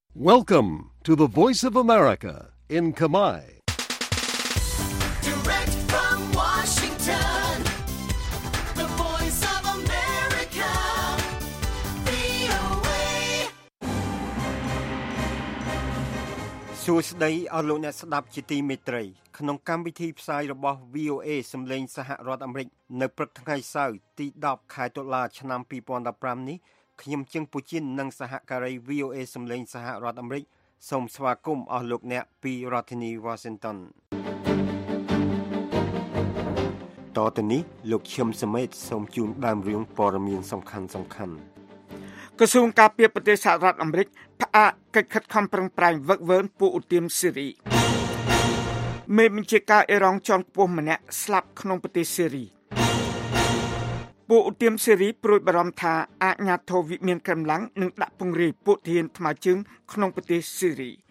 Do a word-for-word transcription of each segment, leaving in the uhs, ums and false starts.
Welcome to the Voice of America in Khmer. Direct from Washington, the Voice of America, វី អូ เอសួស្តីអស់លោកអ្នកស្ដាប់ជាទីមេត្រីក្នុងកម្មវិធីផ្សាយរបស់ វី អូ เอ សំឡេងសហរដ្ឋអាមេរិកនៅព្រឹកថ្ងៃសៅរ៍ទីដប់ខែតុលាឆ្នាំពីរពាន់ដប់ប្រាំនេះខ្ញុំជឹងពូជីននិងសហការី វី អូ เอ សំឡេងសហរដ្ឋអាមេរិកសូមស្វាគមន៍អស់លោកអ្នកពីរដ្ឋធានី Washington តទៅនេះលោកឈឹមសមេតសូមជូនដើមរឿងព័ត៌មានសំខាន់សំខាន់ក្រសួងការពារប្រទេសសហរដ្ឋអាមេរិកផ្អាកកិច្ចខិតខំប្រឹងប្រែងវឹកវើពួកឧទាមស៊េរីមេបញ្ជាការអ៊ីរ៉ង់ជាន់ខ្ពស់ម្នាក់ស្លាប់ក្នុងប្រទេសស៊េរីពួកឧទាមស៊េរីព្រួយបារម្ភថាអាជ្ញាធរវិមានកម្លាំងនឹងដាក់ពង្រាយពួកទាហានថ្មើរជើងក្នុងប្រទេសស៊េរី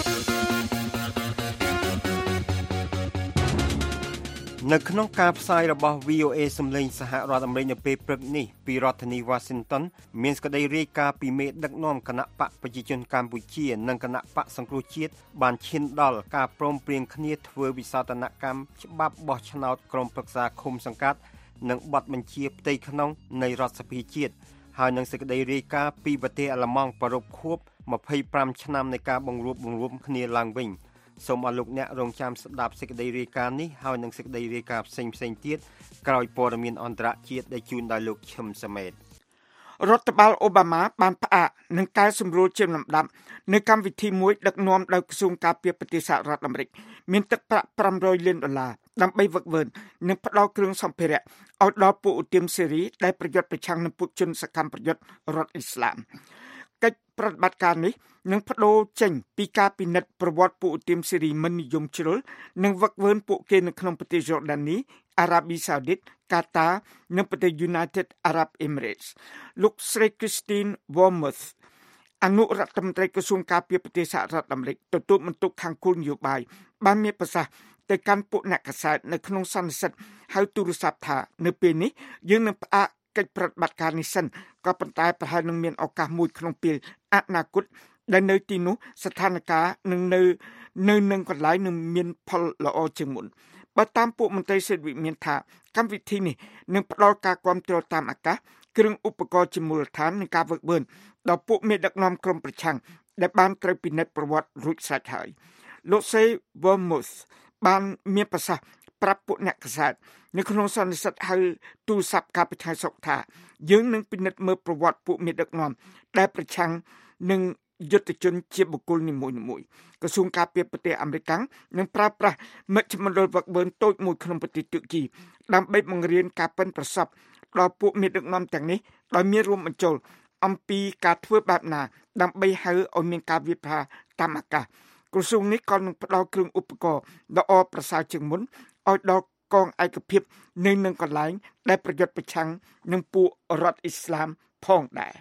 នៅក្នុងការផ្សាយរបស់ វី អូ เอ សំឡេងសហរដ្ឋអាមេរិកនៅពេលព្រឹកនេះពីរដ្ឋធានី Washington មានសេចក្តីរាយការណ៍ពីមេដឹកនាំគណៈបកប្រជាជនកម្ពុជានិងគណៈបកសង្គ្រោះជាតិបានឈានដល់ការព្រមព្រៀងគ្នាធ្វើវិសោធនកម្មច្បាប់បោះឆ្នោតក្រុមប្រឹក្សាឃុំសង្កាត់និងប័ណ្ណបញ្ជាផ្ទៃក្នុងនៃរដ្ឋសភាជាតិហើយនឹងសេចក្តីរាយការណ៍ពីប្រទេសអាល្លឺម៉ង់ប្រពខួបម្ភៃប្រាំឆ្នាំនៃការបង្រួបបង្រួមគ្នាឡើងវិញសូមអរលោកអ្នករងចាំស្ដាប់សេចក្តីរាយការណ៍នេះហើយនឹងសេចក្តីរាយការណ៍ផ្សេងៗទៀតក្រោយព័ត៌មានអន្តរជាតិដែលជូនដោយលោកឈឹមសមេតរដ្ឋបាលអូបាម៉ាបានផ្អាកនិងកែសម្រួលជាលំដាប់នៅកម្មវិធីមួយដឹកនាំដោយក្រសួងការពារប្រទេសសហរដ្ឋអាមេរិកមានទឹកប្រាក់ប្រាំរយលានដុល្លារដើម្បីវឹកវើនិងផ្ដល់គ្រឿងសម្ភារៈឲ្យដល់ពួកឧទាមស៊េរីដែលប្រយុទ្ធប្រឆាំងនឹងពួកជនសកម្មប្រយុទ្ធរដ្ឋអ៊ីស្លាមកិច្ចប្រតិបត្តិការនេះនឹងបដូរចេញពីការពិនិត្យប្រវត្តិពួកឧទាមស៊េរីមិននិយមជ្រុលនិងវឹកវើពួកគេនៅក្នុងប្រទេសយ៉ូដានីអារ៉ាប៊ីសាអូឌីតកាតានិងប្រទេស United Arab Emirates លោកស្រី Christine Wormuth អនុរដ្ឋមន្ត្រីក្រសួងការពារប្រទេសសហរដ្ឋអាមេរិកទទួលបន្ទុកខាងគោលនយោបាយបានមានប្រសាសន៍ទៅកាន់ពួកអ្នកកាសែតនៅក្នុងសន្និសីទហៅទូរស័ព្ទថានៅពេលនេះយើងនឹងផ្អាកកិច្ចប្រតិបត្តិការនេះសិនក៏ប៉ុន្តែប្រហែលនឹងមានឱកាសមួយក្នុងពេលអនាគតដែលនៅទីនោះស្ថានភាពនឹងនៅនៅនឹងកន្លែងនឹងមានផលល្អជាងមុនបើតាមពួកមន្ត្រីសេដ្ឋវិមានថាកម្មវិធីនេះនឹងផ្ដល់ការគាំទ្រតាមអាកាសគ្រឿងឧបករណ៍ជាមូលដ្ឋាននិងការវឹកវើដល់ពួកមេដឹកនាំក្រុមប្រឆាំងដែលបានត្រូវពិនិត្យប្រវត្តិរួចស្រេចហើយលោកសេ Wormuth បានមានប្រសាសន៍ប្រាប់ពួកអ្នកកាសែតនៅក្នុងសន្និសីទហៅទូរស័ព្ទកាលពីថ្ងៃសុក្រថាយើងនឹងពិនិត្យមើលប្រវត្តិពួកមេដឹកនាំដែលប្រឆាំងនឹងយុទ្ធជនជាបុគ្គលនីមួយៗក្រសួងការពារប្រទេសអាមេរិកនឹងប្រើប្រាស់មជ្ឈមណ្ឌលវឹកវើតូចមួយក្នុងប្រទេសទូគីដើម្បីបង្រៀនការប៉ិនប្រសប់ដល់ពួកមេដឹកនាំទាំងនេះដោយមានរួមបញ្ចូលអំពីការធ្វើបែបណាដើម្បីហៅឲ្យមានការវិភាគតាមអាកាសក្រសួងនេះក៏នឹងផ្ដល់គ្រឿងឧបករណ៍ល្អប្រសើរជាងមុនឲ្យដល់កងឯកភាពនៅនឹងកន្លែងដែលប្រយុទ្ធប្រឆាំងនឹងពួករដ្ឋអ៊ីស្លាមផងដែរ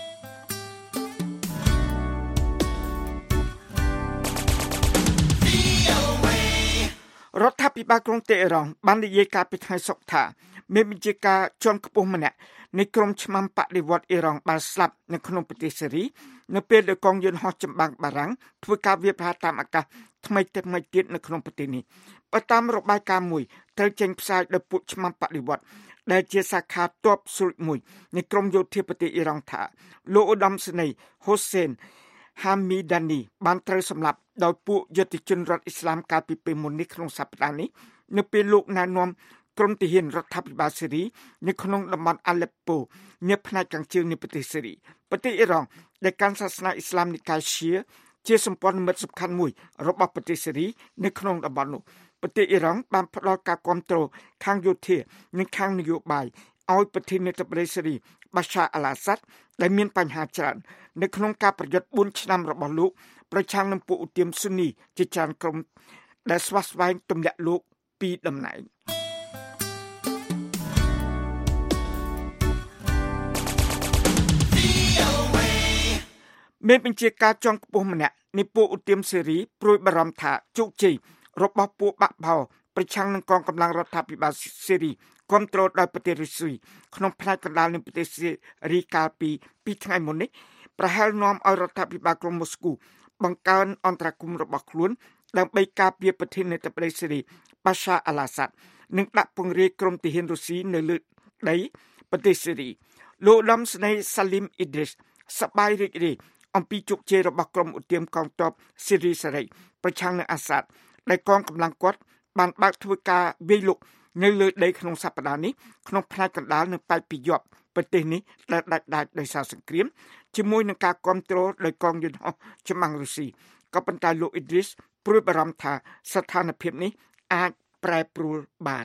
រដ្ឋាភិបាលក្រុងតេហឺរ៉ង់បាននិយាយការពីថ្ងៃសុក្រថាមានបញ្ជាការជាន់ខ្ពស់ម្នាក់នៃក្រុមឆ្មាំបដិវត្តអ៊ីរ៉ង់បានស្លាប់នៅក្នុងប្រទេសស៊េរីនៅពេលដែលកងយន្តហោះចម្បាំងបារាំងធ្វើការវាយប្រហារតាមអាកាសថ្មីថ្មីទៀតនៅក្នុងប្រទេសនេះបើតាមរបាយការណ៍មួយត្រូវចេញផ្សាយដោយពួកឆ្មាំបដិវត្តដែលជាសាខាទ័ពស្រួចមួយនៃក្រមយោធាប្រទេសអ៊ីរ៉ង់ថាលោកឧត្តមសេនីយ៍ហូសេនហាមីដានីបានត្រូវសម្លាប់ដោយពួកយុទ្ធជនរដ្ឋអ៊ីស្លាមកាលពីពេលមុននេះក្នុងសប្តាហ៍នេះនៅពេលលោកណែនាំក្រុមទាហានរដ្ឋាភិបាលស៊េរីនៅក្នុងតំបន់អាឡេប៉ូនៅផ្នែកខាងជើងនៃប្រទេសស៊េរីប្រទេសអ៊ីរ៉ង់ដែលកាន់សាសនាអ៊ីស្លាមនិកាយឈីជាសម្ព័ន្ធមិត្តសំខាន់មួយរបស់ប្រទេសស៊េរីនៅក្នុងតំបន់នោះប្រទេសអ៊ីរ៉ង់បានផ្ដល់ការគាំទ្រខាងយោធានិងខាងនយោបាយឲ្យប្រធានាធិបតីស៊េរីបាសាអល់អាសាត់ដែលមានបញ្ហាច្រើននៅក្នុងការប្រយុទ្ធបួនឆ្នាំរបស់លោកប្រឆាំងនឹងពួកឧទាមស៊ូនីជាច្រើនក្រុមដែលស្វាស្វែងទម្លាក់លោកពីតំណែងមានបញ្ជាការជាន់ខ្ពស់ម្នាក់នៃពួកឧទាមស៊េរីព្រួយបារម្ភថាជោគជ័យរបស់ពួកបាក់បោប្រឆាំងនឹងកងកម្លាំងរដ្ឋាភិបាលស៊េរីគាំទ្រដោយប្រទេសរុស្ស៊ីក្នុងផ្នែកកណ្ដាលនៃប្រទេសស៊េរីកាលពីពីថ្ងៃមុននេះប្រហែលនាំឲ្យរដ្ឋាភិបាលក្រុងម៉ូស្គូបង្កើនអន្តរាគមន៍របស់ខ្លួនដើម្បីការពារប្រធានាធិបតីស៊េរីបាសាអាល់អាសាដនិងដាក់ពង្រាយក្រុមទាហានរុស្ស៊ីនៅលើដីប្រទេសស៊េរីលោកឧត្តមសេនីយ៍សាលីមអ៊ីឌរីសសប្បាយរីករាយអំពីជោគជ័យរបស់ក្រុមឧទាមកងទ័ពស៊េរីសេរីប្រឆាំងនឹងអាសាដដែលកងកម្លាំងគាត់បានបើកធ្វើការវាយលុកនៅលើដីក្នុងសប្តាហ៍នេះក្នុងផ្នែកកណ្ដាលនិងប៉ែកពីយប់ប្រទេសនេះដែលដាច់ដាច់ដោយសារសង្គ្រាមជាមួយនឹងការគ្រប់គ្រងដោយកងយន្តហោះចម្បាំងរុស្ស៊ីក៏ប៉ុន្តែលោកអ៊ីឌរីសព្រួយបារម្ភថាស្ថានភាពនេះអាចប្រែប្រួលបាន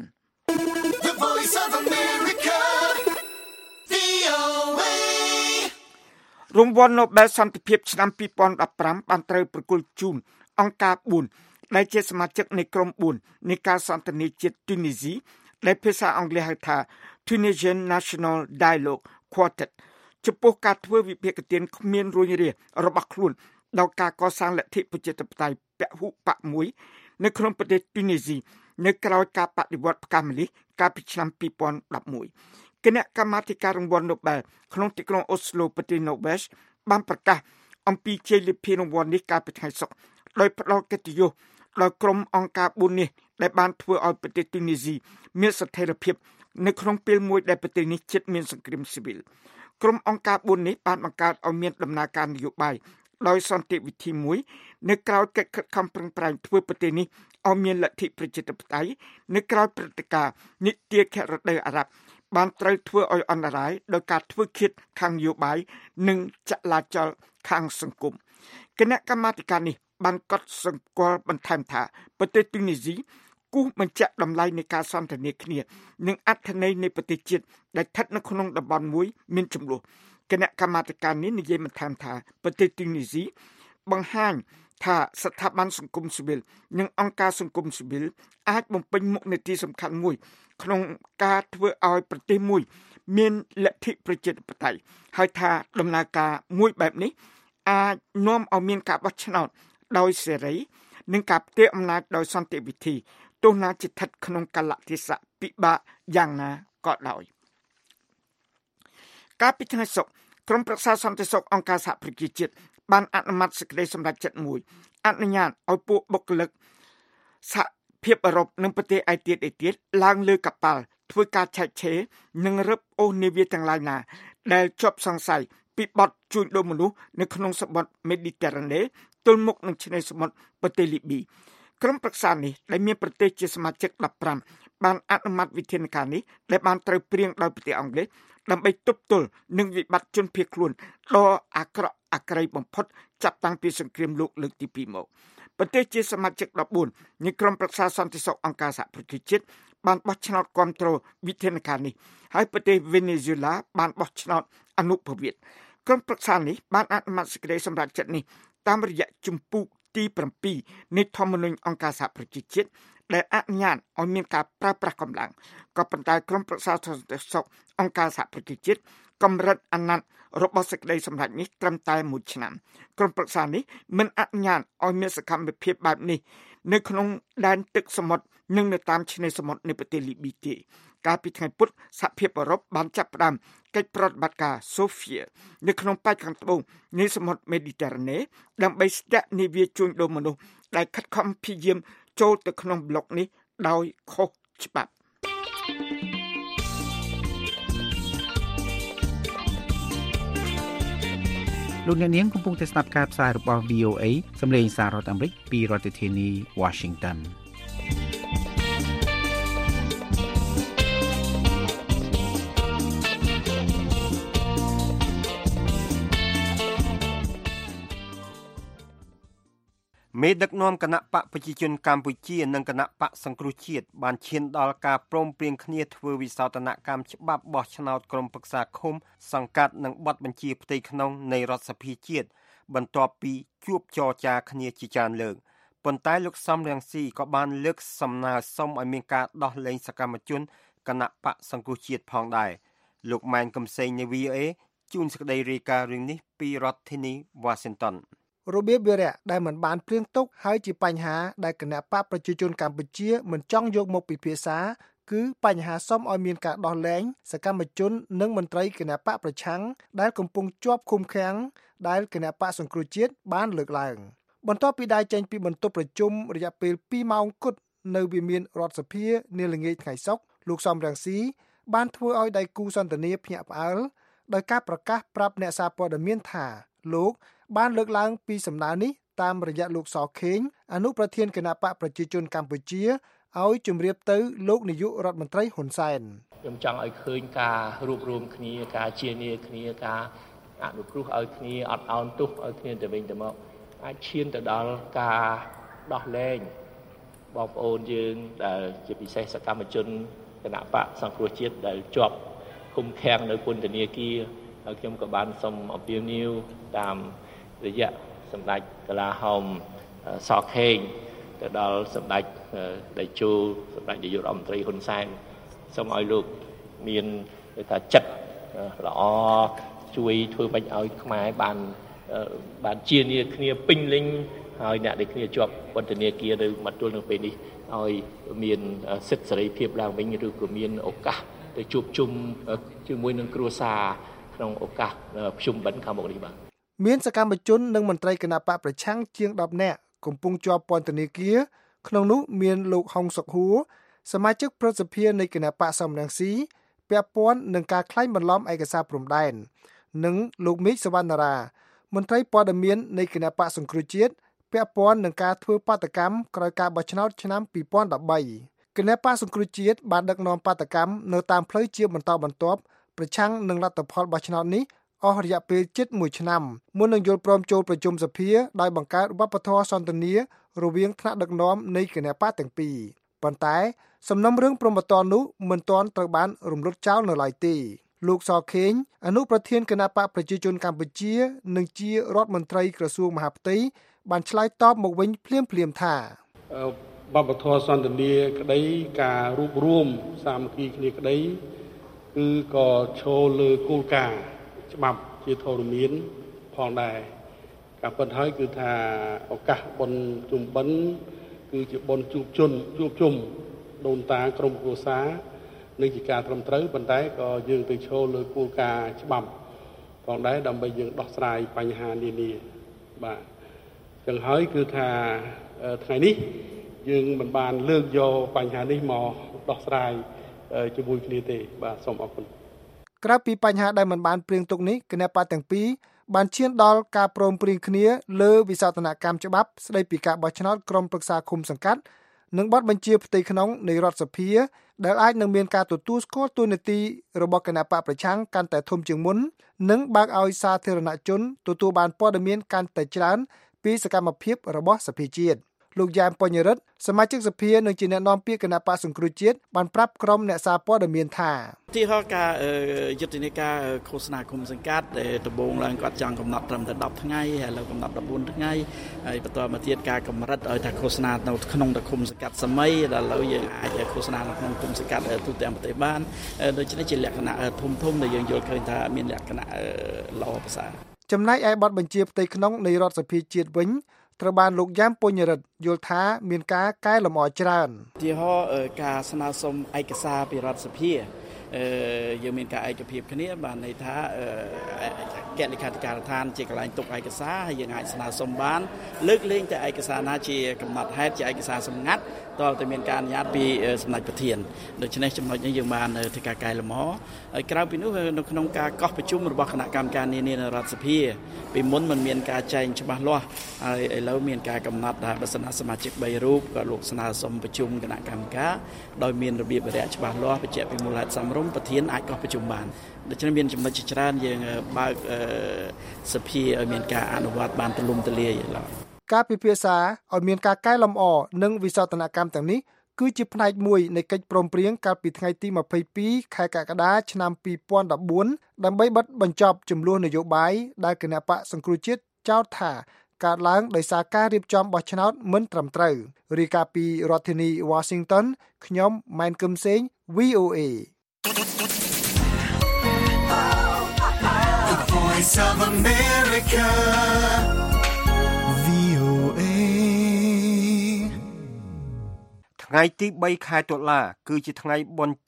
The Voice of America វី អូ เอរង្វាន់ Nobel សន្តិភាពឆ្នាំពីរពាន់ដប់ប្រាំបានត្រូវប្រគល់ជូនអង្គការបួនដែលជាសមាជិកនៃក្រុមបួននៃការសន្ទនាជាតិទូនីស៊ីដែលភាសាអង់គ្លេសហៅថា Tunisian National Dialogue Quartet ចំពោះការធ្វើវិភាគទានគ្មានរួញរារបស់ខ្លួនដល់ការកសាងលទ្ធិប្រជាធិបតេយ្យពហុបកមួយនៅក្នុងប្រទេសទូនីស៊ីនៅក្រៅការបដិវត្តផ្កាម្លិះកាលពីឆ្នាំពីរពាន់ដប់មួយគណៈកម្មាធិការរង្វាន់ Nobel ក្នុងទីក្រុងអូស្ឡូប្រទេស Norway បានប្រកាសអំពីជ័យលាភីរង្វាន់នេះកាលពីថ្ងៃសុក្រដោយផ្ដល់កិត្តិយសដល់ក្រុមអង្គការបួននេះដែលបានធ្វើឲ្យប្រទេសទូនីស៊ីមានស្ថិរភាពនៅក្នុងពេលមួយដែលប្រទេសនេះជិតមានសង្គ្រាមស៊ីវិលក្រុមអង្គការបួននេះបានបង្កើតឲ្យមានដំណើរការនយោបាយដោយសន្តិវិធីមួយនៅក្រៅកិច្ចខិតខំប្រឹងប្រែងធ្វើប្រទេសនេះឲ្យមានលទ្ធិប្រជាធិបតេយ្យនៅក្រៅព្រឹត្តិការណ៍នីតិខរដូវអារ៉ាប់បានត្រូវធ្វើឲ្យអន្តរាយដោយការធ្វើឃាតខាងនយោបាយនិងចលាចលខាងសង្គមគណៈកម្មាធិការនេះបានកត់សម្គាល់បន្ថែមថាប្រទេសទូនីស៊ីគូសបញ្ជាក់តម្លៃនៃការសន្ទនាគ្នានិងអត្ថន័យនៃប្រទេសជាតិដែលស្ថិតនៅក្នុងតំបន់មួយមានចំនួនគណៈកម្មាធិការនេះនិយាយបន្ថែមថាប្រទេសទូនីស៊ីបង្ហាញថាស្ថាប័នសង្គមស៊ីវិលនិងអង្គការសង្គមស៊ីវិលអាចបំពេញមុខនីតិសំខាន់មួយក្នុងការធ្វើឲ្យប្រទេសមួយមានលទ្ធិប្រជាធិបតេយ្យហើយថាដំណើរការមួយបែបនេះអាចនាំឲ្យមានការបោះឆ្នោតដោយសេរីនិងការផ្ទេរអំណាចដោយសន្តិវិធីទោះណាជាស្ថិតក្នុងកលៈទេសៈពិបាកយ៉ាងណាក៏ដោយកាលពីថ្ងៃសុក្រក្រុមប្រឹក្សាសន្តិសុខអង្គការសហប្រជាជាតិបានអនុម័តសេចក្តីសម្រេចចិត្តមួយអនុញ្ញាតឲ្យពួកបុគ្គលិកសហភាពអឺរ៉ុបនិងប្រទេសឯទៀតឯទៀតឡើងលើកប៉ាល់ធ្វើការឆែកឆេរនិងរឹបអូសនាវាទាំងឡាយណាដែលជាប់សង្ស័យពីបទជួញដូរមនុស្សនៅក្នុងសមុទ្រមេឌីទែរ៉ាណេទល់មុខនឹងឆ្នេរសមុទ្រប្រទេសលីប៊ីក្រុមប្រឹក្សានេះដែលមានប្រទេសជាសមាជិកដប់ប្រាំបានអនុម័តវិធានការនេះដែលបានត្រូវព្រៀងដោយប្រទេសអង់គ្លេសដើម្បីទប់ទល់នឹងវិបត្តិជនភៀសខ្លួនដ៏អាក្រក់អាក្រីបំផុតចាប់តាំងពីសង្គ្រាមលោកលើកទីពីរមកប្រទេសជាសមាជិកដប់បួននៃក្រុមប្រឹក្សាសន្តិសុខអង្គការសហប្រជាជាតិបានបោះឆ្នោតគ្រប់គ្រងវិធានការនេះហើយប្រទេសវេណេស៊ុយឡាបានបោះឆ្នោតអនុប្រវត្តិក្រុមប្រឹក្សានេះបានអនុម័តសេចក្តីសម្រេចចិត្តនេះតាមរយៈជំពូកទី7នៃធម្មនុញ្ញអង្គការសហប្រជាជាតិដែលអនុញ្ញាតឲ្យមានការប្រើប្រាស់កម្លាំងក៏ប៉ុន្តែក្រុមប្រឹក្សាសន្តិសុខអង្គការសហប្រជាជាតិកម្រិតអាណត្តិរបស់សេចក្តីសម្រេចនេះត្រឹមតែមួយឆ្នាំក្រុមប្រឹក្សានេះមិនអនុញ្ញាតឲ្យមានសកម្មភាពបែបនេះនៅក្នុងដែនទឹកសមុទ្រនិងនៅតាមឆ្នេរសមុទ្រនៃប្រទេសលីប៊ីទេកាលពីថ្ងៃពុធសហភាពអឺរ៉ុបបានចាប់ផ្ដើមកិច្ចប្រតិបត្តិការ Sophia នៅក្នុងប៉ែកខាងត្បូងនៃសមុទ្រមេឌីទែរ៉ាណេដើម្បីស្ទាក់នាវាជួញដូរមនុស្សដែលខិតខំព្យាយាមចូលទៅក្នុងប្លុកនេះដោយខុសច្បាប់លោកអ្នកនាងកំពុងតែស្ដាប់ការផ្សាយរបស់ វី អូ เอ សំឡេងសាររដ្ឋអាមេរិកពីរដ្ឋធានី Washington មេដឹកនាំគណៈបកប្រជាជនកម្ពុជានិងគណៈបកសង្គ្រោះជាតិបានឈានដល់ការព្រមព្រៀងគ្នាធ្វើវិសោធនកម្មច្បាប់បោះឆ្នោតក្រុមប្រឹក្សាឃុំសង្កាត់និងបទបញ្ជាផ្ទៃក្នុងនៃរដ្ឋសភាជាតិបន្ទាប់ពីជួបចរចាគ្នាជាច្រើនលើកប៉ុន្តែលោកសំរងស៊ីក៏បានលើកសំណើសុំឲ្យមានការដោះលែងសកម្មជនគណៈបកសង្គ្រោះជាតិផងដែរលោកម៉ែនកំសែងនៃ វី អូ เอ ជួនសេចក្តីរាយការណ៍រឿងនេះពីរដ្ឋធានី Washington របៀបវារៈដែលមិនបានព្រៀងទុកហើយជាបញ្ហាដែលគណៈបកប្រជាជនកម្ពុជាមិនចង់យកមកពិភាក្សាគឺបញ្ហាសុំឲ្យមានការដោះលែងសកម្មជននិងមន្ត្រីគណៈបកប្រឆាំងដែលកំពុងជាប់ឃុំឃាំងដែលគណៈបកសង្គ្រោះជាតិបានលើកឡើងបន្ទាប់ពីដែលចេញពីបន្ទប់ប្រជុំរយៈពេលពីរម៉ោងគត់នៅវិមានរដ្ឋសភានាល្ងាចថ្ងៃសុក្រលោកសំរងស៊ីបានធ្វើឲ្យដៃគូសន្ទនាភ្ញាក់ផ្អើលដោយការប្រកាសប្រាប់អ្នកសារព័ត៌មានថាលោកបានលើកឡើងពីសំណើនេះតាមរយៈលោកសខេងអនុប្រធានគណៈបកប្រជាជនកម្ពុជាឲ្យជម្រាបទៅលោកនាយករដ្ឋមន្ត្រីហ៊ុនសែនខ្ញុំចង់ឲ្យឃើញការរួបរวมគ្នាការជានីគ្នាការអនុគ្រោះឲ្យគ្នាអត់អោនទោសឲ្យគ្នាទៅវិញទៅមកអាចឈានទៅដល់ការដោះលែងបងប្អូនយើងដែលជាពិសេសសកម្មជនគណៈបកសង្គ្រោះជាតិដែលជាប់ឃុំឃាំងនៅពន្ធនាគារហើយខ្ញុំក៏បានសូមអំពាវនាវតាមរយៈសម្ដេចកលាហោមសខេងទៅដល់សម្ដេចតេជោសម្ដេចនាយករដ្ឋមន្ត្រីហ៊ុនសែនសូមឲ្យលោកមានថាចិត្តល្អជួយធ្វើបាច់ឲ្យខ្មែរបានបានជានីគ្នាពេញលេញហើយអ្នកដែលគ្នាជាប់ពន្ធនាគារនៅមកទល់នឹងពេលនេះឲ្យមានសិទ្ធិសេរីភាពឡើងវិញឬក៏មានឱកាសទៅជួបជុំជាមួយនឹងគ្រួសារក្នុងឱកាសប្រជុំបិណ្ឌខាងមុខនេះបាទមានសកម្មជននិងមន្ត្រីគណៈបកប្រឆាំងជាងដប់នាក់កំពុងជាប់ពន្ធនាគារក្នុងនោះមានលោកហុងសុកហួរសមាជិកព្រឹទ្ធសភានៃគណៈបកសំរងស៊ីពាក់ព័ន្ធនឹងការក្លែងបន្លំឯកសារព្រំដែននិងលោកមេឃសវណ្ណារាមន្ត្រីព័ត៌មាននៃគណៈបកសង្គ្រោះជាតិពាក់ព័ន្ធនឹងការធ្វើបាតកម្មក្រោយការបោះឆ្នោតឆ្នាំពីរពាន់ដប់បីគណៈបកសង្គ្រោះជាតិបានដឹកនាំបាតកម្មនៅតាមផ្លូវជាបន្តបន្ទាប់ប្រឆាំងនឹងលទ្ធផលបោះឆ្នោតនេះអស់រយៈពេលជិតមួយឆ្នាំមុននឹងយល់ព្រមចូលប្រជុំសភាដោយបង្កើតវប្បធម៌សន្ទនារវាងថ្នាក់ដឹកនាំនៃគណៈបកទាំងពីរប៉ុន្តែសំណុំរឿងព្រំប្រទាននោះមិនទាន់ត្រូវបានរំលត់ចោលនៅឡើយទេលោកសខេងអនុប្រធានគណៈបកប្រជាជនកម្ពុជានិងជារដ្ឋមន្ត្រីក្រសួងមហាផ្ទៃបានឆ្លើយតបមកវិញភ្លាមភ្លាមថាវប្បធម៌សន្ទនាក្តីការរួបរวมសាមគ្គីគ្នាក្តីគឺក៏ឈរលើគោលការណ៍ច្បាប់ជាធរមានផងដែរការពិតហើយគឺថាឱកាសបុណ្យជុំបិណ្ឌគឺជាបុណ្យជួបជុំជួបជុំដូនតាក្រុមគ្រួសារនឹងជាការត្រឹមត្រូវប៉ុន្តែក៏យើងទៅឈរលើគោលការណ៍ច្បាប់ផងដែរដើម្បីយើងដោះស្រាយបញ្ហានានាបាទចឹងហើយគឺថាថ្ងៃនេះយើងមិនបានលើកយកបញ្ហានេះមកដោះស្រាយជាមួយគ្នាទេបាទសូមអរគុណក្រៅពីបញ្ហាដែលមិនបានព្រៀងទុកនេះគណៈបកទាំងពីរបានឈានដល់ការព្រមព្រៀងគ្នាលើវិសោធនកម្មច្បាប់ស្តីពីការបោះឆ្នោតក្រុមប្រឹក្សាឃុំសង្កាត់និងបទបញ្ជាផ្ទៃក្នុងនៃរដ្ឋសភាដែលអាចនឹងមានការទទួលស្គាល់តួនាទីរបស់គណៈបកប្រឆាំងកាន់តែធំជាងមុននិងបើកឲ្យសាធារណជនទទួលបានព័ត៌មានកាន់តែច្រើនពីសកម្មភាពរបស់សភាជាតិលោកយ៉ែមពញ្ញរិទ្ធសមាជិកសភានិងជាអ្នកនាំពាក្យគណៈបកសង្គ្រោះជាតិបានប្រាប់ក្រុមអ្នកសារព័ត៌មានថាទីហោការយុទ្ធនាការឃោសនាគុំសង្កាត់ដំបូងឡើងគាត់ចង់កំណត់ត្រឹមតែដប់ថ្ងៃហើយឥឡូវកំណត់ដប់បួនថ្ងៃហើយបន្តមកទៀតការកម្រិតឲ្យថាឃោសនានៅក្នុងតែឃុំសង្កាត់សម័យដល់ឥឡូវយើងអាចឃោសនានៅក្នុងឃុំសង្កាត់ទូទាំងប្រទេសបានដូច្នេះជាលក្ខណៈធំធំដែលយើងយល់ឃើញថាមានលក្ខណៈល្អប្រសើរចំណែកឯបទបញ្ជាផ្ទៃក្នុងនៃរដ្ឋសភាជាតិវិញត្រូវបានលោកយ៉ែមពញ្ញរិទ្ធយល់ថាមានការកែលម្អច្រើនទីហោការស្នើសុំឯកសារពីរដ្ឋសភាយើងមានការឯកភាពគ្នាបានន័យថាគណៈលេខាធិការដ្ឋានជាកន្លែងទុកឯកសារហើយយើងអាចស្នើសុំបានលើកលែងតែឯកសារណាជាកំណត់ហេតុជាឯកសារសម្ងាត់តើតែមានការអនុញ្ញាតពីសម្ដេចប្រធានដូច្នេះចំណុចនេះយើងបានធ្វើការកែលម្អហើយក្រៅពីនោះនៅក្នុងការកោះប្រជុំរបស់គណៈកម្មការនានានៅរដ្ឋសភាពីមុនมันមានការចែងច្បាស់លាស់ហើយឥឡូវមានការកំណត់ថាបើសិនសមាជិកបីរូបក៏លោកស្នើសុំប្រជុំគណៈកម្មការដោយមានរបៀបរបបច្បាស់លាស់បញ្ជាក់ពីមូលហេតុសមរម្យប្រធានអាចកោះប្រជុំបានដូច្នេះមានចំណុចជាច្រើនយើងបើកសភាឲ្យមានការអនុវត្តបានទូលំទូលាយឡើយការពិភាក្សាឲ្យមានការកែលម្អនិងវិសោធនកម្មទាំងនេះគឺជាផ្នែកមួយនៃកិច្ចព្រមព្រៀងកាលពីថ្ងៃទីម្ភៃពីរខែកក្កដាឆ្នាំពីរពាន់ដប់បួនដើម្បីបិទបញ្ចប់ជម្លោះនយោបាយដែលគណៈបកសង្គ្រោះជាតិចោទថាកើតឡើងដោយសារការរៀបចំបោះឆ្នោតមិនត្រឹមត្រូវរាយការណ៍ពីរដ្ឋធានី Washington ខ្ញុំម៉ែនគឹមសេង វី អូ เอ The Voice of America វី អូ เอថ្ងៃទីបីខែតុលាគឺជាថ្ងៃបុណ្យជាតិ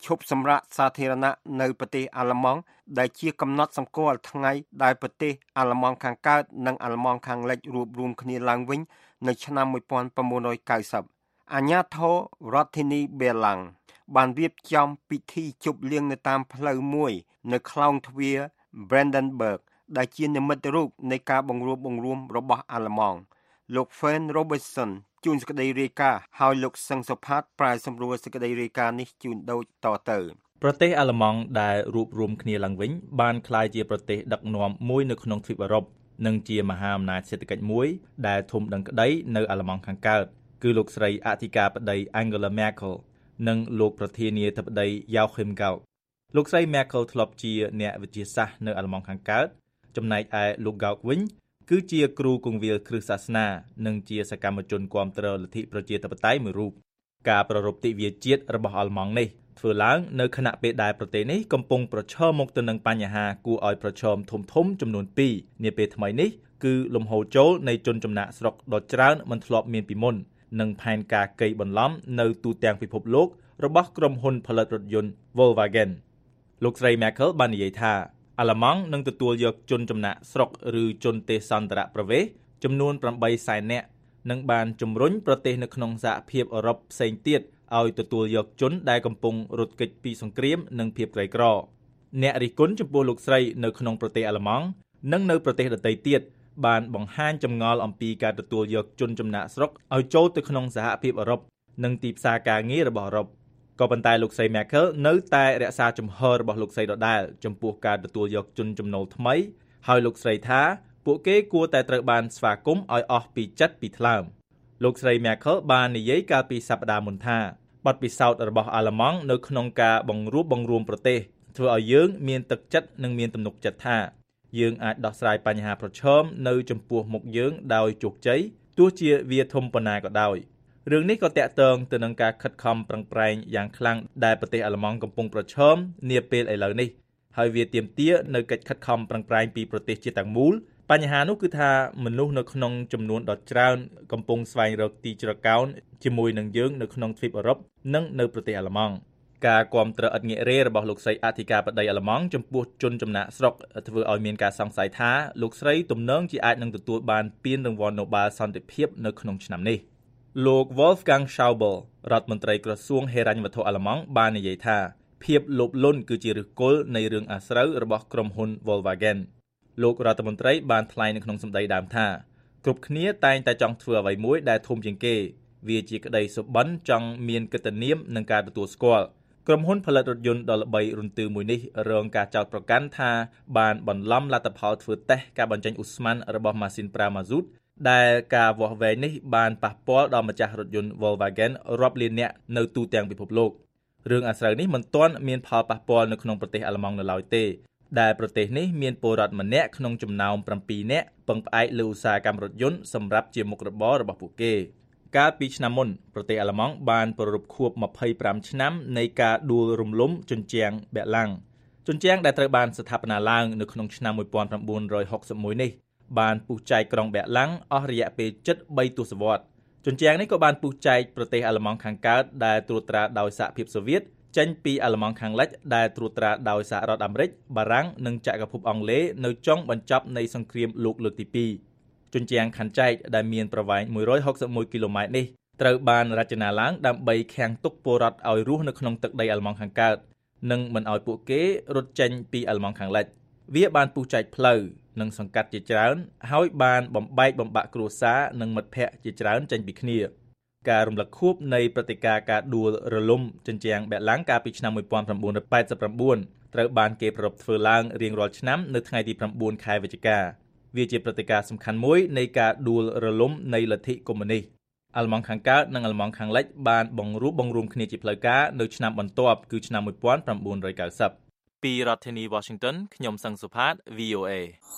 ឈប់សម្រាកសាធារណៈនៅប្រទេសអាល្លឺម៉ង់ដែលជាកំណត់សម្គាល់ថ្ងៃដែលប្រទេសអាល្លឺម៉ង់ខាងកើតនិងអាល្លឺម៉ង់ខាងលិចរួបរวมគ្នាឡើងវិញនៅឆ្នាំmột nghìn chín trăm chín mươiអាជ្ញាធររដ្ឋធានីបេឡាំងបានរៀបចំពិធីជប់លៀងនៅតាមផ្លូវមួយនៅខ្លោងទ្វារ Brandenburg ដែលជានិមិត្តរូបនៃការបង្រួបបង្រួមរបស់អាល្លឺម៉ង់លោក Fern Robertson ជួនសេចក្តីរាយការណ៍ហើយលោកសឹងសុផាតប្រាយសម្រួលសេចក្តីរាយការណ៍នេះជូនដូចតទៅប្រទេសអាល្លឺម៉ង់ដែលរួបរวมគ្នាឡើងវិញបានក្លាយជាប្រទេសដឹកនាំមួយនៅក្នុងទ្វីបអឺរ៉ុបនិងជាមហាអំណាចសេដ្ឋកិច្ចមួយដែលធំដឹងក្តីនៅអាល្លឺម៉ង់ខាងកើតគឺលោកស្រីអធិការបតី Angela Merkel និងលោកប្រធានាធិបតី Joachim Gauck លោកស្រី Merkel ធ្លាប់ជាអ្នកវិទ្យាសាស្ត្រនៅអាល្លឺម៉ង់ខាងកើតចំណែកឯលោក Gauck វិញគឺជាគ្រូគង្វាលគ្រឹះសាសនានិងជាសកម្មជនគាំទ្រលទ្ធិប្រជាធិបតេយ្យមួយរូបការប្រារព្ធទិវាជាតិរបស់អាល្លឺម៉ង់នេះធ្វើឡើងនៅខណៈពេលដែលប្រទេសនេះកំពុងប្រឈមមុខទៅនឹងបញ្ហាគួរឲ្យប្រឈមធំធំចំនួនពីរនាពេលថ្មីនេះគឺលំហូរចូលនៃជនចំណាកស្រុកដ៏ច្រើនមិនធ្លាប់មានពីមុននិងផែនការកេរបន្លំនៅទូទាំងពិភពលោករបស់ក្រុមហ៊ុនផលិតរថយន្ត Volkswagen លោកស្រី Merkel បាននិយាយថាអាល្លឺម៉ង់នឹងទទួលយកជនចំណាកស្រុកឬជនទេសន្តរប្រវេសន៍ចំនួនប្រាំបីសែននាក់និងបានជំរុញប្រទេសនៅក្នុងសហភាពអឺរ៉ុបផ្សេងទៀតឲ្យទទួលយកជនដែលកំពុងរត់គេចពីសង្គ្រាមនិងភាពក្រីក្រអ្នករិះគន់ចំពោះលោកស្រីនៅក្នុងប្រទេសអាល្លឺម៉ង់និងនៅប្រទេសដទៃទៀតបានបង្ហាញចម្ងល់អំពីការទទួលយកជនចំណាកស្រុកឲ្យចូលទៅក្នុងសហភាពអឺរ៉ុបនិងទីផ្សារការងាររបស់អឺរ៉ុបក៏ប៉ុន្តែលោកស្រី Merkel នៅតែរក្សាជំហររបស់លោកស្រីដដែលចំពោះការទទួលយកជនចំណូលថ្មីហើយលោកស្រីថាពួកគេគួរតែត្រូវបានស្វាគមន៍ឲ្យអស់ពីចិត្តពីថ្លើមលោកស្រី Merkel បាននិយាយកាលពីសប្តាហ៍មុនថាបទពិសោធន៍របស់អាល្លឺម៉ង់នៅក្នុងការបង្រួបបង្រួមប្រទេសធ្វើឲ្យយើងមានទឹកចិត្តនិងមានទំនុកចិត្តថាយើងអាចដោះស្រាយបញ្ហាប្រឈមនៅចំពោះមុខយើងដោយជោគជ័យទោះជាវាធំប៉ុណ្ណាក៏ដោយរឿងនេះក៏តាក់ទងទៅនឹងការខិតខំប្រឹងប្រែងយ៉ាងខ្លាំងដែលប្រទេសអាល្លឺម៉ង់កំពុងប្រឈមនាពេលឥឡូវនេះហើយវាទាមទារនៅកិច្ចខិតខំប្រឹងប្រែងពីប្រទេសជាតិទាំងមូលបញ្ហានោះគឺថាមនុស្សនៅក្នុងចំនួនដ៏ច្រើនកំពុងស្វែងរកទីជ្រកោនជាមួយនឹងយើងនៅក្នុងទ្វីបអឺរ៉ុបនិងនៅប្រទេសអាល្លឺម៉ង់ការគាំទ្រឥតងាករេរបស់លោកស្រីអធិការបតីអាល្លឺម៉ង់ចំពោះជនចំណាកស្រុកធ្វើឲ្យមានការសង្ស័យថាលោកស្រីទំនងជាអាចនឹងទទួលបានពានរង្វាន់ Nobel សន្តិភាពនៅក្នុងឆ្នាំនេះលោក Wolfgang Schäuble រដ្ឋមន្ត្រីក្រសួងហិរញ្ញវត្ថុអាល្លឺម៉ង់បាននិយាយថាភាពលោភលន់គឺជាឫសគល់នៃរឿងអាស្រូវរបស់ក្រុមហ៊ុន Volkswagen លោករដ្ឋមន្ត្រីបានថ្លែងនៅក្នុងសម្ដីដើមថាគ្រប់គ្នាតែងតែចង់ធ្វើអ្វីមួយដែលធំជាងគេវាជាក្តីសុបិនចង់មានកិត្តិនាមនិងការទទួលស្គាល់ក្រុមហ៊ុនផលិតរថយន្តដ៏ល្បីរុនទឺមួយនេះរងការចោទប្រកាន់ថាបានបន្លំលទ្ធផលធ្វើតេស្តការបញ្ចេញឧស្ម័នរបស់ម៉ាស៊ីនប្រើម៉ាស៊ូតដែលការវាស់វែងនេះបានប៉ះពាល់ដល់ម្ចាស់រថយន្ត Volkswagen រាប់លាននាក់នៅទូទាំងពិភពលោករឿងអាស្រូវនេះមិនទាន់មានផលប៉ះពាល់នៅក្នុងប្រទេសអាល្លឺម៉ង់នៅឡើយទេដែលប្រទេសនេះមានពលរដ្ឋម្នាក់ក្នុងចំណោមប្រាំពីរនាក់ពឹងផ្អែកលើឧស្សាហកម្មរថយន្តសម្រាប់ជាមុខរបររបស់ពួកគេកាលពីឆ្នាំមុនប្រទេសអាល្លឺម៉ង់បានប្រារព្ធខួបម្ភៃប្រាំឆ្នាំនៃការដួលរំលំជញ្ជាំងបេឡាំងជញ្ជាំងដែលត្រូវបានស្ថាបនាឡើងនៅក្នុងឆ្នាំmột nghìn chín trăm sáu mươi mốtនេះបានពុះចែកក្រុងបេឡាំងអស់រយៈពេលជិតបីទសវត្សរ៍ជញ្ជាំងនេះក៏បានពុះចែកប្រទេសអាល្លឺម៉ង់ខាងកើតដែលត្រួតត្រាដោយសហភាពសូវៀតចេញពីអាល្លឺម៉ង់ខាងលិចដែលត្រួតត្រាដោយសហរដ្ឋអាមេរិកបារាំងនិងចក្រភពអង់គ្លេសនៅចុងបញ្ចប់នៃសង្គ្រាមលោកលើកទីពីរជញ្ជាំងខណ្ឌចែកដែលមានប្រវែងមួយរយហុកសិបមួយគីឡូម៉ែត្រនេះត្រូវបានរចនាឡើងដើម្បីខាំងទុកពលរដ្ឋឲ្យរស់នៅក្នុងទឹកដីអាល្លឺម៉ង់ខាងកើតនិងមិនឲ្យពួកគេរត់ចេញពីអាល្លឺម៉ង់ខាងលិចវាបានពុះចែកផ្លូវនិងសង្កាត់ជាច្រើនហើយបានបំបែកបំបាក់គ្រួសារនិងមិត្តភ័ក្តិជាច្រើនចេញពីគ្នាការរំលឹកខួបនៃព្រឹត្តិការណ៍ការដួលរលំជញ្ជាំងបេឡាំងកាលពីឆ្នាំmột nghìn chín trăm tám mươi chínត្រូវបានគេប្រារព្ធធ្វើឡើងរៀងរាល់ឆ្នាំនៅថ្ងៃទី៩ខែវិច្ឆិកាវាជាព្រឹត្តិការណ៍សំខាន់មួយនៃការដួលរលំនៃលទ្ធិកុម្មុយនីសអាល្លឺម៉ង់ខាងកើតនិងអាល្លឺម៉ង់ខាងលិចបានបង្រួបបង្រួមគ្នាជាផ្លូវការនៅឆ្នាំបន្ទាប់គឺឆ្នាំmột nghìn chín trăm chín mươiពីរដ្ឋធានី Washington ខ្ញុំសឹងសុផាត V O A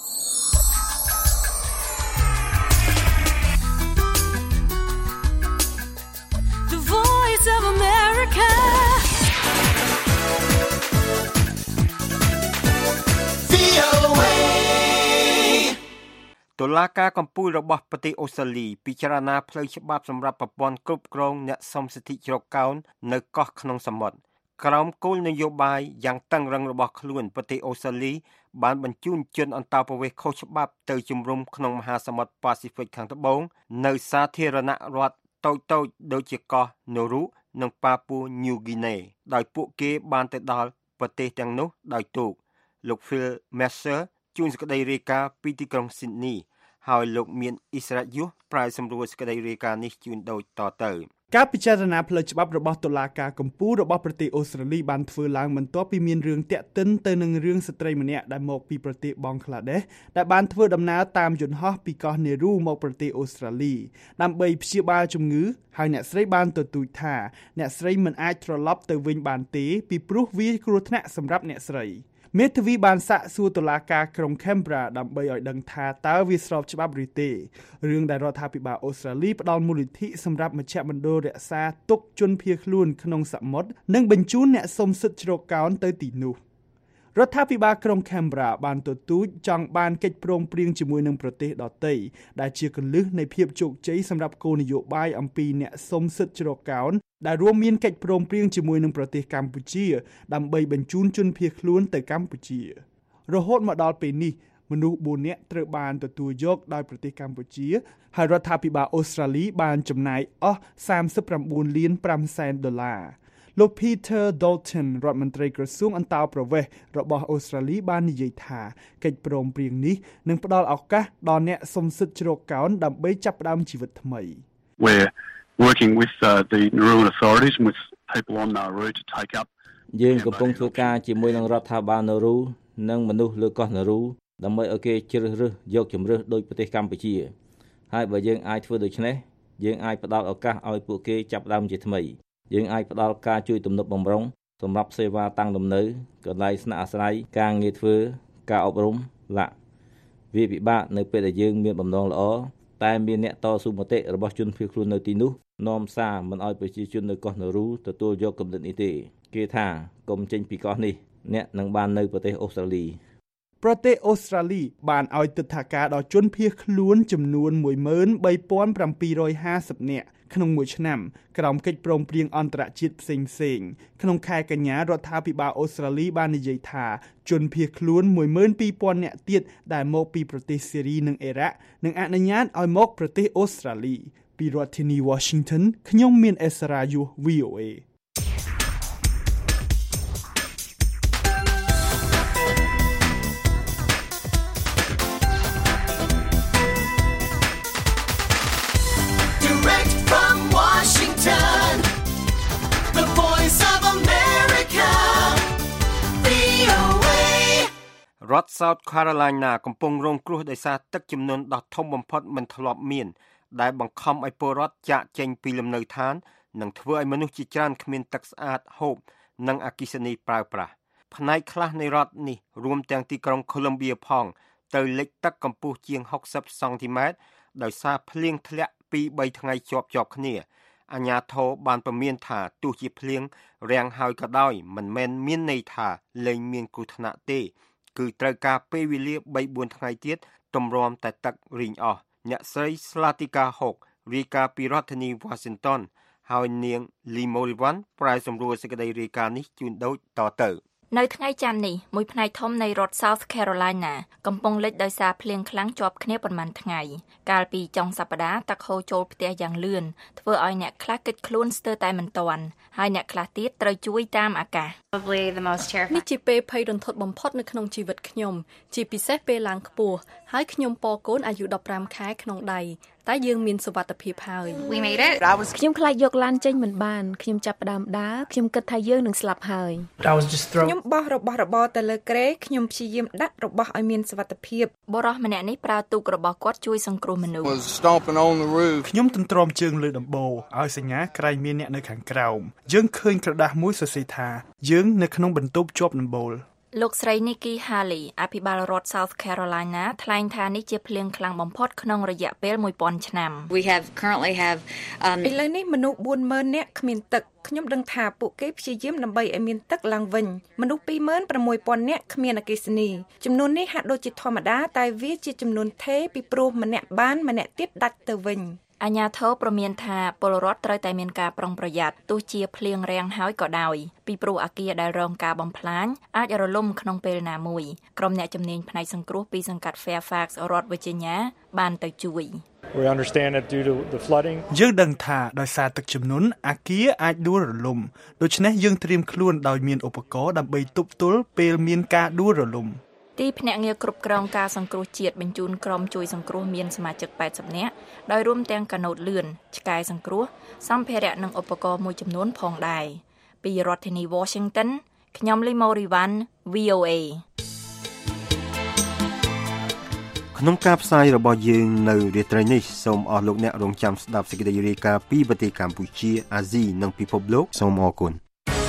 The Voice of America V O A តុលាការកំពូលរបស់ប្រទេសអូស្ត្រាលីពិចារណាផ្លូវច្បាប់សម្រាប់ប្រព័ន្ធគ្រប់គ្រងអ្នកសុំសិទ្ធិជ្រកកោននៅកោះក្នុងសមុទ្រក្រោមគោលនយោបាយយ៉ាងតឹងរ៉ឹងរបស់ខ្លួនប្រទេសអូស្ត្រាលីបានបញ្ជូនជនអន្តោប្រវេសន៍ខុសច្បាប់ទៅជំរុំក្នុងមហាសមុទ្រប៉ាស៊ីហ្វិកខាងត្បូងនៅសាធារណរដ្ឋតូចៗដូចជាកោះនូរូនិងប៉ាពូញូហ្គីណេដោយពួកគេបានទៅដល់ប្រទេសទាំងនោះដោយទូកលោក Phil Mercer ជួនសេចក្តីរាយការណ៍ពីទីក្រុង Sydney ហើយលោកមានអ៊ីស្រាអែលយុសប្រាយសម្រួលសេចក្តីរាយការណ៍នេះជូនដូចតទៅការពិចារណាផ្លូវច្បាប់របស់តុលាការកំពូលរបស់ប្រទេសអូស្ត្រាលីបានធ្វើឡើងបន្ទាប់ពីមានរឿងតាក់ទិនទៅនឹងរឿងស្ត្រីម្នាក់ដែលមកពីប្រទេសបង់ក្លាដេសដែលបានធ្វើដំណើរតាមយន្តហោះពីកោះនេរូមកប្រទេសអូស្ត្រាលីដើម្បីព្យាបាលជំងឺហើយអ្នកស្រីបានទទូចថាអ្នកស្រីមិនអាចត្រឡប់ទៅវិញបានទេពីព្រោះវាគ្រោះថ្នាក់សម្រាប់អ្នកស្រីមេធាវីបានសាកសួរតុលាការក្រុង Canberra ដើម្បីឲ្យដឹងថាតើវាស្របច្បាប់ឬទេរឿងដែលរដ្ឋាភិបាលអូស្ត្រាលីផ្ដល់មូលនិធិសម្រាប់មជ្ឈមណ្ឌលរក្សាទុកជនភៀសខ្លួនក្នុងសមុទ្រនិងបញ្ជូនអ្នកសុំសិទ្ធិជ្រកកោនទៅទីនោះរដ្ឋាភិបាលក្រុង Canberra បានទទូចចង់បានកិច្ចព្រមព្រៀងជាមួយនឹងប្រទេសដទៃដែលជាគន្លឹះនៃភាពជោគជ័យសម្រាប់គោលនយោបាយអំពីអ្នកសុំសិទ្ធិជ្រកកោនដែលរួមមានកិច្ចព្រមព្រៀងជាមួយនឹងប្រទេសកម្ពុជាដើម្បីបញ្ជូនជនភៀសខ្លួនទៅកម្ពុជារហូតមកដល់ពេលនេះមនុស្សបួននាក់ត្រូវបានទទួលយកដោយប្រទេសកម្ពុជាហើយរដ្ឋាភិបាលអូស្ត្រាលីបានចំណាយអស់សាមសិបប្រាំបួនលានប្រាំសែនដុល្លារលោក Peter Dalton រដ្ឋមន្ត្រីក្រសួងអន្តោប្រវេសន៍របស់អូស្ត្រាលីបាននិយាយថាកិច្ចព្រមព្រៀងនេះនឹងផ្ដល់ឱកាសដល់អ្នកសុំសិទ្ធិជ្រកកោនដើម្បីចាប់ផ្ដើមជីវិតថ្មី We're working with uh, the Nauruan authorities and with people on Nauru to take up យើងកំពុងធ្វើការជាមួយនឹងរដ្ឋាភិបាល Nauru និងមនុស្សលើកោះ Nauru ដើម្បីឲ្យគេជ្រើសរើសយកជំរើសដោយប្រទេសកម្ពុជាហើយបើយើងអាចធ្វើដូច្នេះយើងអាចផ្ដល់ឱកាសឲ្យពួកគេចាប់ផ្ដើមជាថ្មីយើងអាចផ្ដល់ការជួយទំនុកបម្រុងសម្រាប់សេវាតាំងលំនៅកន្លែងស្នាក់អាស្រ័យការងារធ្វើការអប់រំឡាក់វាពិបាកនៅពេលដែលយើងមានបំណងល្អតែមានអ្នកតស៊ូមតិរបស់ជនភៀសខ្លួននៅទីនោះនាំសារមិនឲ្យប្រជាជននៅកោះនូរូទទួលយកគំនិតនេះទេគេថាកុំចេញពីកោះនេះអ្នកនឹងបាននៅប្រទេសអូស្ត្រាលីប្រទេសអូស្ត្រាលីបានឲ្យទិដ្ឋាការដល់ជនភៀសខ្លួនចំនួន មួយម៉ឺនបីពាន់ប្រាំពីររយហាសិប នាក់ក្នុងមួយឆ្នាំក្រោមកិច្ចព្រមព្រៀងអន្តរជាតិផ្សេងៗក្នុងខែកញ្ញារដ្ឋាភិបាលអូស្ត្រាលីបាននិយាយថាជនភៀសខ្លួន មួយម៉ឺនពីរពាន់ នាក់ទៀតដែលមកពីប្រទេសសេរីនិងអ៊ីរ៉ាក់នឹងអនុញ្ញាតឲ្យមកប្រទេសអូស្ត្រាលីពីរដ្ឋធានី Washington ខ្ញុំមានអេសារ៉ាយុស វី អូ អេរដ្ឋ South Carolina កំពុងរងគ្រោះដោយសារទឹកជំនន់ដ៏ធំបំផុតមិនធ្លាប់មានដែលបង្ខំឲ្យពលរដ្ឋចាកចេញពីលំនៅឋាននិងធ្វើឲ្យមនុស្សជាច្រើនគ្មានទឹកស្អាតហូបនិងអគ្គិសនីប្រើប្រាស់ផ្នែកខ្លះនៃរដ្ឋនេះរួមទាំងទីក្រុង Columbia ផងទៅលិចទឹកកម្ពស់ជាងហុកសិបសង់ទីម៉ែត្រដោយសារភ្លៀងធ្លាក់ពីរបីថ្ងៃជាប់ៗគ្នាអាជ្ញាធរបានប្រមានថាទោះជាភ្លៀងរាំងហើយក៏ដោយមិនមែនមានន័យថាលែងមានគ្រោះថ្នាក់ទេគឺត្រូវការពេលវេលា បីបួន ថ្ងៃទៀតទម្រាំតែទឹករីងអស់អ្នកស្រី Slatika Hawk រាយការណ៍ពីរដ្ឋធានី Washington ហើយនាង Lee Molivan ប្រាយសម្រួលសេចក្តីរាយការណ៍នេះជូនដូចតទៅនៅថ្ងៃច័ន្ទនេះមួយផ្នែកធំនៃរដ្ឋ South Carolina កំពុងលិចដោយសារភ្លៀងខ្លាំងជាប់គ្នាប៉ុន្មានថ្ងៃកាលពីចុងសប្តាហ៍ទឹកហូរចូលផ្ទះយ៉ាងលឿនធ្វើឲ្យអ្នកខ្លះគិតខ្លួនស្ទើរតែមិនទាន់ហើយអ្នកខ្លះទៀតត្រូវជួយតាមអាកាសនេះជាពេលភ័យរន្ធត់បំផុតនៅក្នុងជីវិតខ្ញុំជាពិសេសពេលឡើងខ្ពស់ហើយខ្ញុំពកូនអាយុដប់ប្រាំខែក្នុងដៃតែយើងមានសុវត្ថិភាពហើយខ្ញុំខ្លាចយកឡានចេញមិនបានខ្ញុំចាប់ផ្ដើមដើរខ្ញុំគិតថាយើងនឹងស្លាប់ហើយខ្ញុំបោះរបស់របរទៅលើគ្រែខ្ញុំព្យាយាមដាក់របស់ឲ្យមានសុវត្ថិភាពបុរសម្នាក់នេះប្រើទូករបស់គាត់ជួយសង្គ្រោះមនុស្សខ្ញុំទន្ទ្រាំជើងលើដំបូលឲ្យសញ្ញាក្រែងមានអ្នកនៅខាងក្រោមយើងឃើញក្រដាសមួយសរសេរថាយើងនៅក្នុងបន្ទប់ជាប់ដំបូលលោកស្រី Nikki Haley អភិបាលរដ្ឋ South Carolina ថ្លែងថានេះជាភ្លៀងខ្លាំងបំផុតក្នុងរយៈពេលមួយពាន់ឆ្នាំ We have currently have ឥឡូវនេះមនុស្ស បួនម៉ឺន នាក់គ្មានទឹកខ្ញុំដឹងថាពួកគេព្យាយាមដើម្បីឲ្យមានទឹកឡើងវិញមនុស្ស ពីរម៉ឺនប្រាំមួយពាន់ នាក់គ្មានអគ្គិសនីចំនួននេះហាក់ដូចជាធម្មតាតែវាជាចំនួនថេរពីព្រោះម្នាក់បានម្នាក់ទៀតដាច់ទៅវិញអអាជ្ញាធរព្រមានថាពលរដ្ឋត្រូវតែមានការប្រុងប្រយ័ត្នទោះជាភ្លៀងរាំងហើយក៏ដោយពីព្រោះអគារដែលរងការបំផ្លាញអាចរលំក្នុងពេលណាមួយក្រុមអ្នកជំនាញផ្នែកសង្គ្រោះពីសង្កាត់ Fairfax រដ្ឋ Virginia បានទៅជួយ We understand that due to the flooding យើងដឹងថាដោយសារទឹកជំនន់អគារអាចដួលរលំដូច្នេះយើងត្រៀមខ្លួនដោយមានឧបករណ៍ដើម្បីទប់ទល់ពេលមានការដួលរលំទីភ្នាក់ងារគ្រប់គ្រងការសង្គ្រោះជាតិបញ្ជូនក្រុមជួយសង្គ្រោះមានសមាជិកแปดสิบនាក់ដោយរួមទាំងកាណូតលឿនឆ្កែសង្គ្រោះសម្ភារៈនិងឧបករណ៍មួយចំនួនផងដែរពីរដ្ឋធានី Washington ខ្ញុំលីម៉ូរីវ៉ាន់ វី អូ เอក្នុងការផ្សាយរបស់យើងនៅរាត្រីនេះសូមអស់លោកអ្នករងចាំស្ដាប់សេចក្តីរាយការណ៍ពីប្រទេសកម្ពុជាអាស៊ីនិងពិភពលោកសូមអរគុណ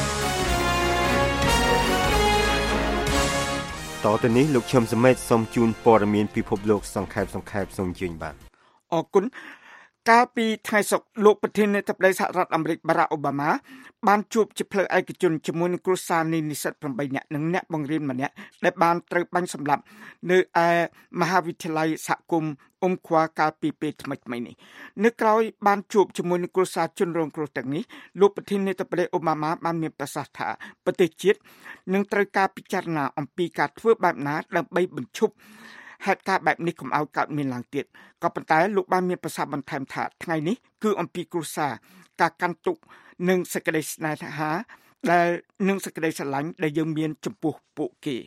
តទៅនេះលោកឈឹមសមេតសូមជូនព័ត៌មានពិភពលោកសង្ខេបសង្ខេបសូមជឿញបាទអរគុណកាលពីថ្ងៃសុក្រលោកប្រធានាធិបតីសហរដ្ឋអាមេរិកបារ៉ាក់អូបាម៉ាបានជួបជាផ្លូវឯកជនជាមួយនឹងគ្រួសារនៃនិស្សិតeightនាក់និងអ្នកបង្រៀនម្នាក់ដែលបានត្រូវបាញ់សម្លាប់នៅឯមហាវិទ្យាល័យសហគមន៍អ៊ុំខ្វាកាលពីពេលថ្មីៗនេះនៅក្រោយបានជួបជាមួយនឹងគ្រួសារជនរងគ្រោះទាំងនេះលោកប្រធានាធិបតីអូបាម៉ាបានមានប្រសាសន៍ថាប្រទេសជាតិនឹងត្រូវការពិចារណាអំពីការធ្វើបែបណាដើម្បីបញ្ឈប់ហេតុការណ៍បែបនេះកុំឲ្យកើតមានឡើងទៀតក៏ប៉ុន្តែលោកបានមានប្រសាសន៍បន្ថែមថាថ្ងៃនេះគឺអំពីគ្រួសារការកាន់ទុក្ខនិងសេចក្តីស្នេហាដែលនឹងសេចក្តីស្រឡាញ់ដែលយើងមានចំពោះពួកគេ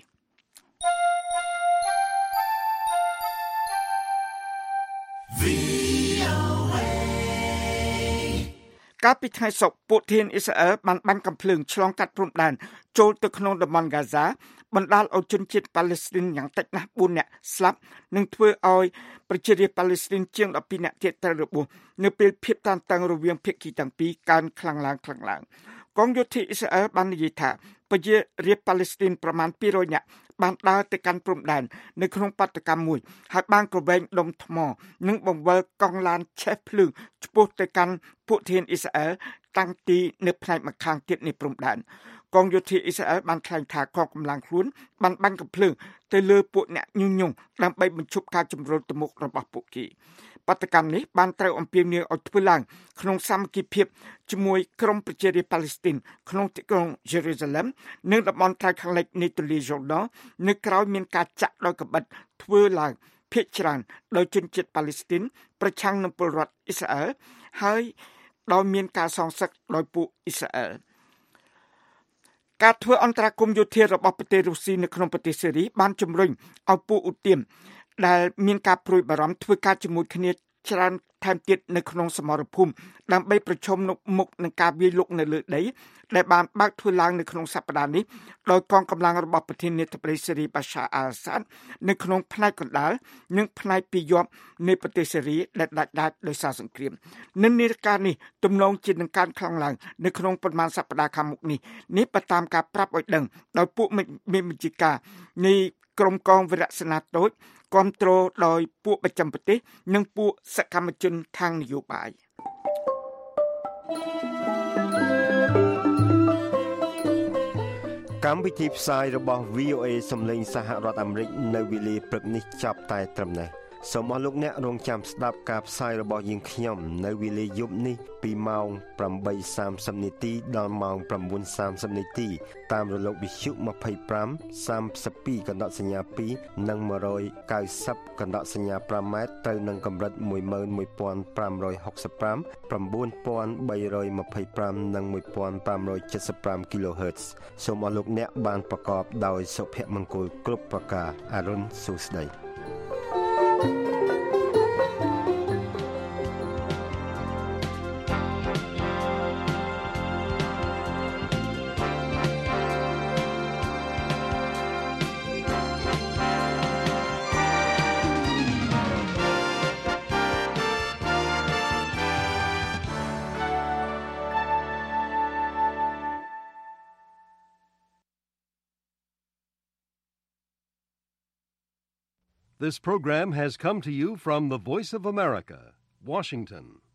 កាលពីថ្ងៃសុក្រពួកធានអ៊ីស្រាអែលបានបាញ់កាំភ្លើងឆ្លងកាត់ព្រំដែនចូលទៅក្នុងតំបន់ហ្គាហ្សាបណ្ដាលឲ្យជនជាតិប៉ាឡេស្ទីនយ៉ាងតិចណាស់fourនាក់ស្លាប់និងធ្វើឲ្យប្រជារាស្ត្រប៉ាឡេស្ទីនជាងtwelveនាក់ទៀតត្រូវរបួសនៅពេលភាពតានតឹងរវាងភាគីទាំងពីរកើនខ្លាំងឡើងខ្លាំងឡើងកងយោធាអ៊ីស្រាអែលបាននិយាយថាប្រជារាស្ត្រប៉ាឡេស្ទីនប្រមាណtwo hundredនាក់បានដើរទៅកាន់ព្រំដែននៅក្នុងបាតុកម្មមួយហើយបានក្រវែងដុំថ្មនិងបង្វិលកង់ឡានឆេះភ្លើងឆ្ពោះទៅកាន់ពួកធានអ៊ីស្រាអែលតាំងទីនៅផ្នែកម្ខាងទៀតនៃព្រំដែនកងយោធាអ៊ីស្រាអែលបានថ្លែងថាកងកម្លាំងខ្លួនបានបាញ់កាំភ្លើងទៅលើពួកអ្នកញុះញង់ដើម្បីបញ្ឈប់ការជំរុញទៅមុខរបស់ពួកគេបាតុកម្មនេះបានត្រូវអំពាវនាវឲ្យធ្វើឡើងក្នុងសាមគ្គីភាពជាមួយក្រុមប្រជារាស្ត្រប៉ាឡេស្ទីនក្នុងទីក្រុងយេរូសាឡឹមនិងតំបន់ត្រើយខាងលិចនៃទន្លេយ៉ូដននៅក្រៅមានការចាក់ដោយកបិតធ្វើឡើងភាគច្រើនដោយជនជាតិប៉ាឡេស្ទីនប្រឆាំងនឹងពលរដ្ឋអ៊ីស្រាអែលហើយដោយមានការសងសឹកដោយពួកអ៊ីស្រាអែលការធ្វើអន្តរាគមន៍យោធារបស់ប្រទេសរុស្ស៊ីនៅក្នុងប្រទេសសេរីបានជំរុញឲ្យពួកឧទាមដែលមានការព្រួយបារម្ភធ្វើការជាមួយគ្នាច្រើនថែមទៀតនៅក្នុងសមរភូមិដើម្បីប្រឈមមុខនឹងការវាយលុកនៅលើដីដែលបានបើកធ្វើឡើងនៅក្នុងសប្តាហ៍នេះដោយកងកម្លាំងរបស់ប្រធានាធិបតីសេរីបាសាអាល់អាសាដនៅក្នុងផ្នែកកណ្ដាលនិងផ្នែកពីរយប់នៃប្រទេសសេរីដែលដាច់ដាច់ដោយសារសង្គ្រាមនិន្នាការនេះទំនងជានឹងកើនខ្លាំងឡើងនៅក្នុងប្រមាណសប្តាហ៍ខាងមុខនេះនេះបើតាមការប្រាប់ឲ្យដឹងដោយពួកមេបញ្ជាការនៃក្រុមកងវីរៈសេនាតូចគ្រប់គ្រងដោយពួកប្រចាំប្រទេសនិងពួកសកម្មជនខាងនយោបាយកម្មវិធីផ្សាយរបស់ វី អូ เอ សំឡេងសហរដ្ឋអាមេរិកនៅវេលាព្រឹកនេះចាប់តែត្រឹមនេះសូមអរលោកអ្នករងចាំស្ដាប់ការផ្សាយរបស់យើងខ្ញុំនៅវេលាយប់នេះពីម៉ោងeight thirtyនាទីដល់ម៉ោងnine thirtyនាទីតាមរលកវិទ្យុtwenty-five thirtyកណ្ដកសញ្ញាtwoនិងone ninetyកណ្ដកសញ្ញាfiveម៉ែត្រត្រូវនឹងកម្រិតeleven five sixty-five nine three twenty-fiveនិងfifteen seventy-five គីឡូហឺតซ์សូមអរលោកអ្នកបានប្រកបដោយសុភមង្គលគ្រប់ប្រការអរុនសុស្ដី This program has come to you from the Voice of America, Washington.